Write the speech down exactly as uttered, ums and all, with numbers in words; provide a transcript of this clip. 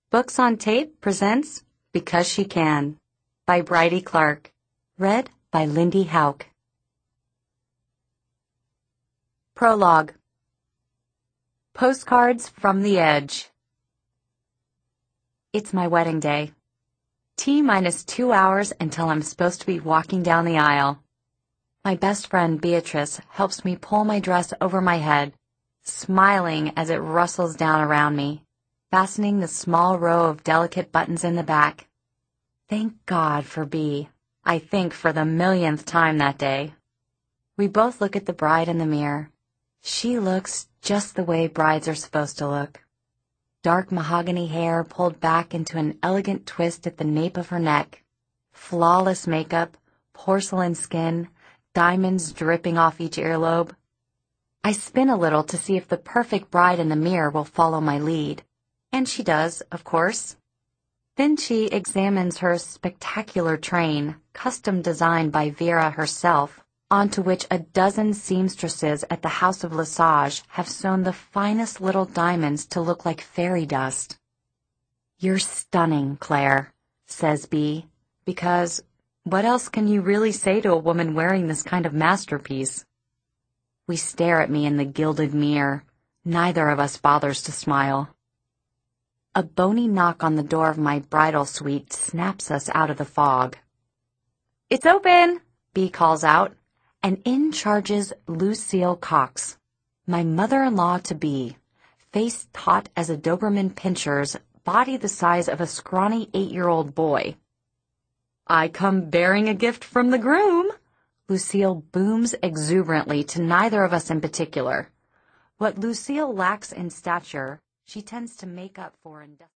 Books on Tape presents Because She Can by Bridie Clark. Read by Lindy Hauk. Prologue. Postcards from the Edge. It's my wedding day. T minus two hours until I'm supposed to be walking down the aisle. My best friend Beatrice helps me pull my dress over my head, smiling as it rustles down around me, fastening the small row of delicate buttons in the back. Thank God for Bea, I think for the millionth time that day. We both look at the bride in the mirror. She looks just the way brides are supposed to look. Dark mahogany hair pulled back into an elegant twist at the nape of her neck, flawless makeup, porcelain skin, diamonds dripping off each earlobe. I spin a little to see if the perfect bride in the mirror will follow my lead. And she does, of course. Then she examines her spectacular train, custom designed by Vera herself, onto which a dozen seamstresses at the House of Lesage have sewn the finest little diamonds to look like fairy dust. "You're stunning, Claire," says Bea, because what else can you really say to a woman wearing this kind of masterpiece? We stare at me in the gilded mirror. Neither of us bothers to smile. A bony knock on the door of my bridal suite snaps us out of the fog. "It's open," Bea calls out, and in charges Lucille Cox, my mother-in-law-to-be, face taut as a Doberman pinscher's, body the size of a scrawny eight-year-old boy. "I come bearing a gift from the groom," Lucille booms exuberantly to neither of us in particular. What Lucille lacks in stature, she tends to make up for in